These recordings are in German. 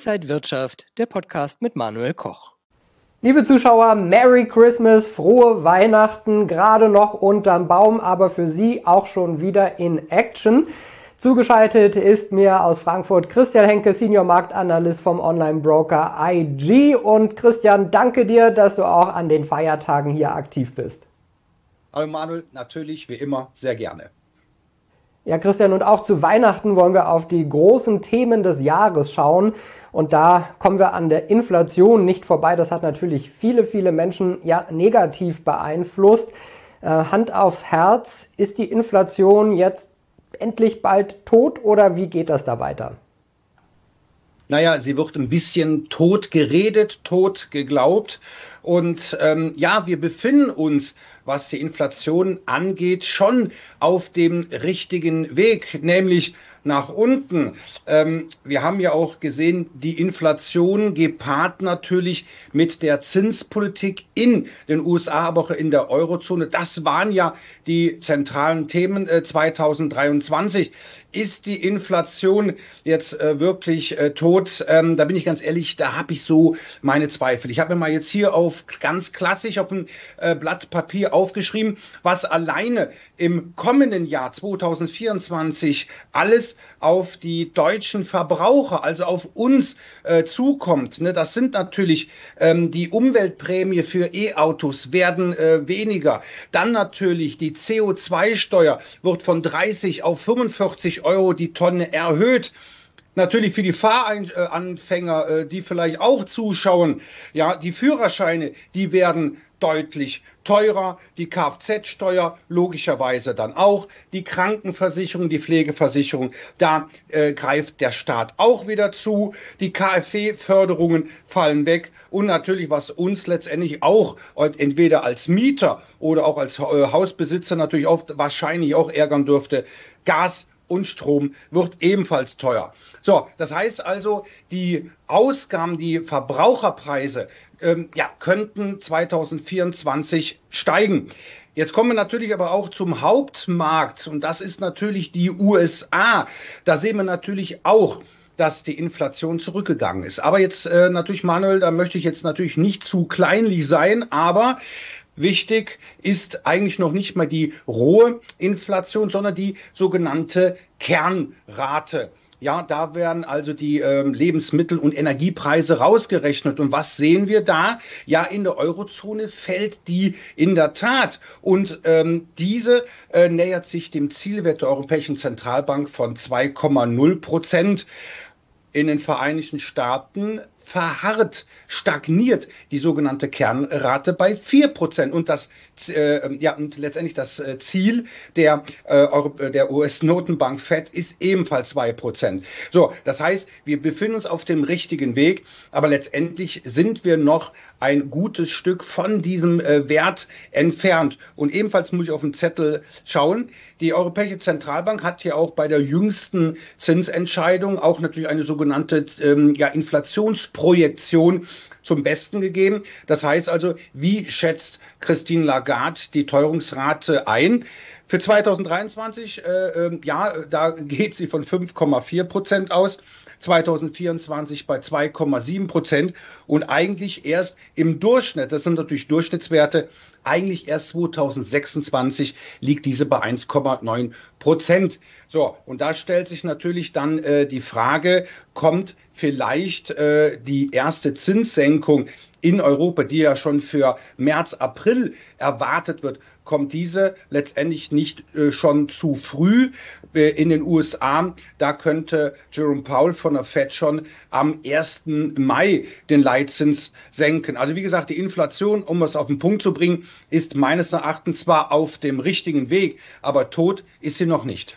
Inside Wirtschaft, der Podcast mit Manuel Koch. Liebe Zuschauer, Merry Christmas, frohe Weihnachten, gerade noch unterm Baum, aber für Sie auch schon wieder in Action. Zugeschaltet ist mir aus Frankfurt Christian Henke, Senior Marktanalyst vom Online-Broker IG. Und Christian, danke dir, dass du auch an den Feiertagen hier aktiv bist. Hallo Manuel, natürlich wie immer sehr gerne. Ja, Christian, und auch zu Weihnachten wollen wir auf die großen Themen des Jahres schauen. Und da kommen wir an der Inflation nicht vorbei. Das hat natürlich viele Menschen ja negativ beeinflusst. Hand aufs Herz, ist die Inflation jetzt endlich bald tot oder wie geht das da weiter? Naja, sie wird ein bisschen tot geredet, tot geglaubt. Und wir befinden uns, was die Inflation angeht, schon auf dem richtigen Weg, nämlich nach unten. Wir haben ja auch gesehen, die Inflation gepaart natürlich mit der Zinspolitik in den USA, aber auch in der Eurozone. Das waren ja die zentralen Themen 2023. Ist die Inflation jetzt wirklich tot? Da bin ich ganz ehrlich, da habe ich so meine Zweifel. Ich habe mir mal jetzt hier ganz klassisch auf ein Blatt Papier aufgeschrieben, was alleine im kommenden Jahr 2024 alles auf die deutschen Verbraucher, also auf uns zukommt. Ne? Das sind natürlich die Umweltprämie für E-Autos werden weniger. Dann natürlich die CO2-Steuer wird von 30 auf 45 Euro die Tonne erhöht. Natürlich für die Fahranfänger, die vielleicht auch zuschauen, ja, die Führerscheine, die werden deutlich teurer, die Kfz-Steuer logischerweise dann auch, die Krankenversicherung, die Pflegeversicherung, da greift der Staat auch wieder zu, die KfW-Förderungen fallen weg und natürlich, was uns letztendlich auch entweder als Mieter oder auch als Hausbesitzer natürlich oft wahrscheinlich auch ärgern dürfte, Gas und Strom wird ebenfalls teuer. So, das heißt also, die Ausgaben, die Verbraucherpreise, könnten 2024 steigen. Jetzt kommen wir natürlich aber auch zum Hauptmarkt und das ist natürlich die USA. Da sehen wir natürlich auch, dass die Inflation zurückgegangen ist. Aber jetzt natürlich, Manuel, da möchte ich jetzt natürlich nicht zu kleinlich sein, aber wichtig ist eigentlich noch nicht mal die rohe Inflation, sondern die sogenannte Kernrate. Ja, da werden also die Lebensmittel- und Energiepreise rausgerechnet. Und was sehen wir da? Ja, in der Eurozone fällt die in der Tat. Und diese nähert sich dem Zielwert der Europäischen Zentralbank von 2,0%. In den Vereinigten Staaten stagniert die sogenannte Kernrate bei 4%. Und und letztendlich das Ziel der US-Notenbank Fed ist ebenfalls 2%. So, das heißt, wir befinden uns auf dem richtigen Weg, aber letztendlich sind wir noch ein gutes Stück von diesem Wert entfernt. Und ebenfalls muss ich auf den Zettel schauen. Die Europäische Zentralbank hat ja auch bei der jüngsten Zinsentscheidung auch natürlich eine sogenannte Inflationsprojektion zum Besten gegeben. Das heißt also, wie schätzt Christine Lagarde die Teuerungsrate ein? Für 2023, da geht sie von 5,4% aus. 2024 bei 2,7% und eigentlich erst im Durchschnitt, das sind natürlich Durchschnittswerte, eigentlich erst 2026 liegt diese bei 1,9%. So, und da stellt sich natürlich dann die Frage, kommt vielleicht die erste Zinssenkung in Europa, die ja schon für März, April erwartet wird, kommt diese letztendlich nicht schon zu früh in den USA. Da könnte Jerome Powell von der Fed schon am 1. Mai den Leitzins senken. Also wie gesagt, die Inflation, um es auf den Punkt zu bringen, ist meines Erachtens zwar auf dem richtigen Weg, aber tot ist sie noch nicht.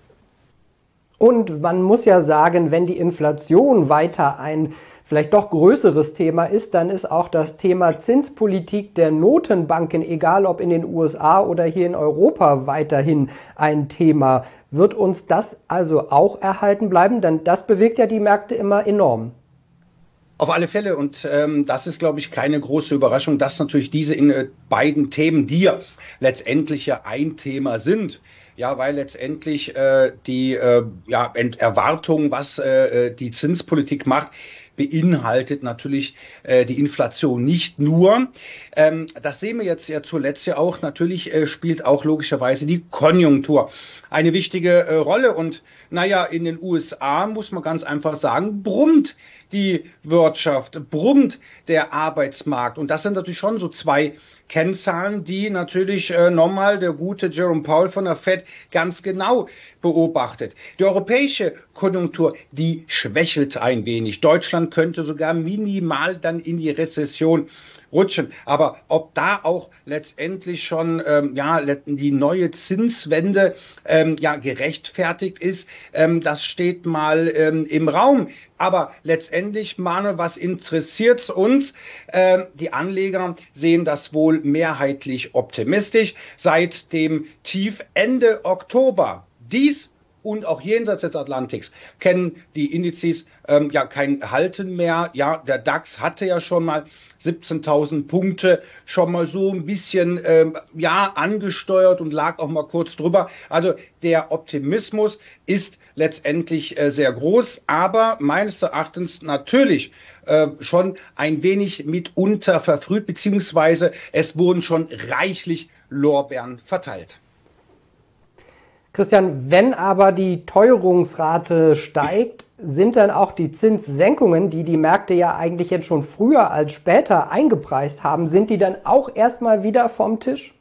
Und man muss ja sagen, wenn die Inflation weiter ein vielleicht doch größeres Thema ist, dann ist auch das Thema Zinspolitik der Notenbanken, egal ob in den USA oder hier in Europa, weiterhin ein Thema. Wird uns das also auch erhalten bleiben? Denn das bewegt ja die Märkte immer enorm. Auf alle Fälle und das ist, glaube ich, keine große Überraschung, dass natürlich diese beiden Themen, die ja letztendlich ja ein Thema sind, ja, weil letztendlich die Erwartung, was die Zinspolitik macht, beinhaltet natürlich die Inflation nicht nur. Das sehen wir jetzt ja zuletzt ja auch. Natürlich spielt auch logischerweise die Konjunktur eine wichtige Rolle. Und naja, in den USA muss man ganz einfach sagen, brummt die Wirtschaft, brummt der Arbeitsmarkt. Und das sind natürlich schon so zwei Kennzahlen, die natürlich nochmal der gute Jerome Powell von der Fed ganz genau beobachtet. Die europäische Konjunktur, die schwächelt ein wenig. Deutschland könnte sogar minimal dann in die Rezession rutschen. Aber ob da auch letztendlich schon die neue Zinswende gerechtfertigt ist, das steht mal im Raum. Aber letztendlich, Manuel, was interessiert uns? Die Anleger sehen das wohl mehrheitlich optimistisch. Seit dem Tief Ende Oktober dies und auch jenseits des Atlantiks kennen die Indizes kein Halten mehr. Ja, der DAX hatte ja schon mal 17.000 Punkte schon mal so ein bisschen angesteuert und lag auch mal kurz drüber. Also der Optimismus ist letztendlich sehr groß, aber meines Erachtens natürlich schon ein wenig mitunter verfrüht, beziehungsweise es wurden schon reichlich Lorbeeren verteilt. Christian, wenn aber die Teuerungsrate steigt, sind dann auch die Zinssenkungen, die die Märkte ja eigentlich jetzt schon früher als später eingepreist haben, sind die dann auch erstmal wieder vom Tisch?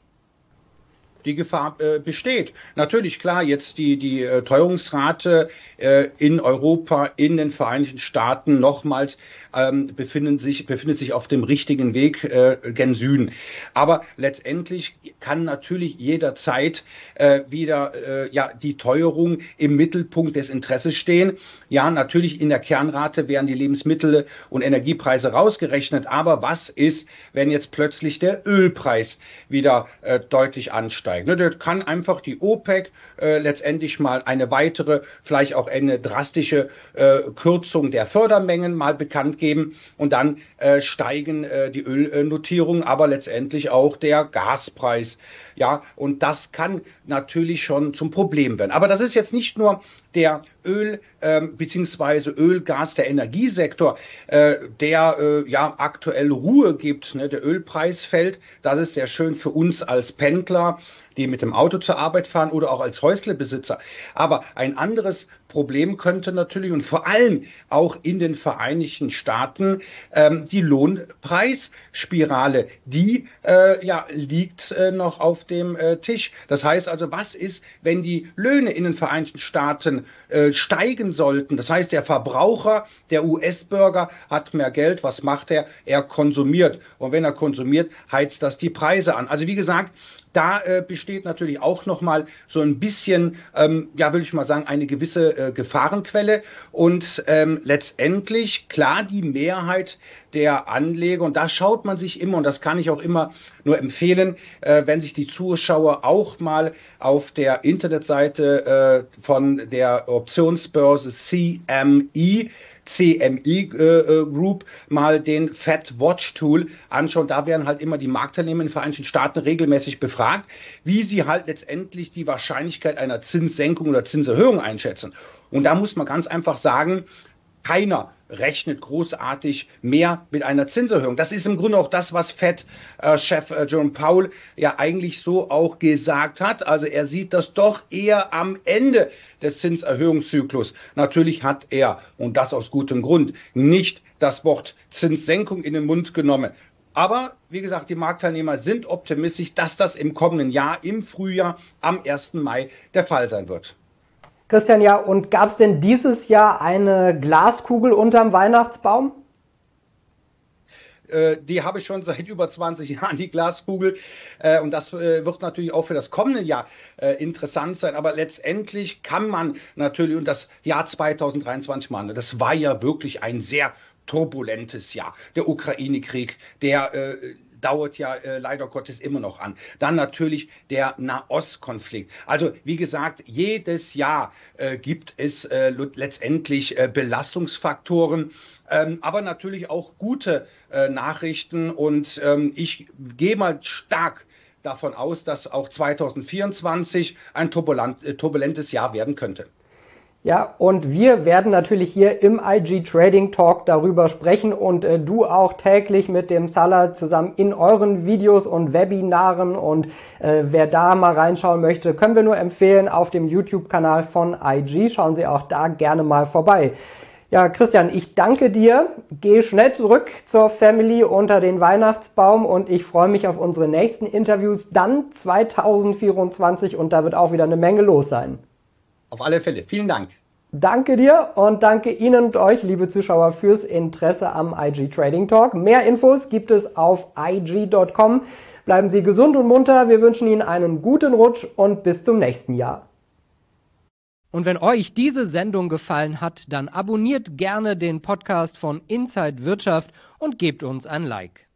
Die Gefahr besteht. Natürlich, klar, jetzt die Teuerungsrate in Europa, in den Vereinigten Staaten nochmals befindet sich auf dem richtigen Weg gen Süden. Aber letztendlich kann natürlich jederzeit wieder die Teuerung im Mittelpunkt des Interesses stehen. Ja, natürlich in der Kernrate werden die Lebensmittel und Energiepreise rausgerechnet. Aber was ist, wenn jetzt plötzlich der Ölpreis wieder deutlich ansteigt? Das kann einfach die OPEC letztendlich mal eine weitere, vielleicht auch eine drastische Kürzung der Fördermengen mal bekannt geben und dann steigen die Ölnotierungen, aber letztendlich auch der Gaspreis. Ja, und das kann natürlich schon zum Problem werden. Aber das ist jetzt nicht nur der beziehungsweise Ölgas, der Energiesektor, der aktuell Ruhe gibt. Ne? Der Ölpreis fällt. Das ist sehr schön für uns als Pendler, die mit dem Auto zur Arbeit fahren oder auch als Häuslebesitzer. Aber ein anderes Problem könnte natürlich und vor allem auch in den Vereinigten Staaten die Lohnpreisspirale, die liegt noch auf dem Tisch. Das heißt also, was ist, wenn die Löhne in den Vereinigten Staaten steigen sollten? Das heißt, der Verbraucher, der US-Bürger hat mehr Geld. Was macht er? Er konsumiert. Und wenn er konsumiert, heizt das die Preise an. Also wie gesagt, da besteht natürlich auch nochmal so ein bisschen, will ich mal sagen, eine gewisse Gefahrenquelle. Und letztendlich, klar, die Mehrheit der Anleger, und da schaut man sich immer, und das kann ich auch immer nur empfehlen, wenn sich die Zuschauer auch mal auf der Internetseite von der Optionsbörse CME Group mal den Fed Watch Tool anschauen. Da werden halt immer die Marktteilnehmer in den Vereinigten Staaten regelmäßig befragt, wie sie halt letztendlich die Wahrscheinlichkeit einer Zinssenkung oder Zinserhöhung einschätzen. Und da muss man ganz einfach sagen, keiner rechnet großartig mehr mit einer Zinserhöhung. Das ist im Grunde auch das, was Fed-Chef Jerome Powell ja eigentlich so auch gesagt hat. Also er sieht das doch eher am Ende des Zinserhöhungszyklus. Natürlich hat er, und das aus gutem Grund, nicht das Wort Zinssenkung in den Mund genommen. Aber wie gesagt, die Marktteilnehmer sind optimistisch, dass das im kommenden Jahr, im Frühjahr, am 1. Mai der Fall sein wird. Christian, ja, und gab es denn dieses Jahr eine Glaskugel unterm Weihnachtsbaum? Die habe ich schon seit über 20 Jahren, die Glaskugel. Und das wird natürlich auch für das kommende Jahr interessant sein. Aber letztendlich kann man natürlich, und das Jahr 2023, das war ja wirklich ein sehr turbulentes Jahr. Der Ukraine-Krieg, der dauert ja leider Gottes immer noch an. Dann natürlich der Nahostkonflikt. Also wie gesagt, jedes Jahr gibt es letztendlich Belastungsfaktoren, aber natürlich auch gute Nachrichten. Und ich gehe mal stark davon aus, dass auch 2024 ein turbulentes Jahr werden könnte. Ja, und wir werden natürlich hier im IG Trading Talk darüber sprechen und du auch täglich mit dem Salah zusammen in euren Videos und Webinaren, und wer da mal reinschauen möchte, können wir nur empfehlen, auf dem YouTube-Kanal von IG. Schauen Sie auch da gerne mal vorbei. Ja, Christian, ich danke dir. Geh schnell zurück zur Family unter den Weihnachtsbaum und ich freue mich auf unsere nächsten Interviews dann 2024 und da wird auch wieder eine Menge los sein. Auf alle Fälle. Vielen Dank. Danke dir und danke Ihnen und euch, liebe Zuschauer, fürs Interesse am IG Trading Talk. Mehr Infos gibt es auf ig.com. Bleiben Sie gesund und munter. Wir wünschen Ihnen einen guten Rutsch und bis zum nächsten Jahr. Und wenn euch diese Sendung gefallen hat, dann abonniert gerne den Podcast von Inside Wirtschaft und gebt uns ein Like.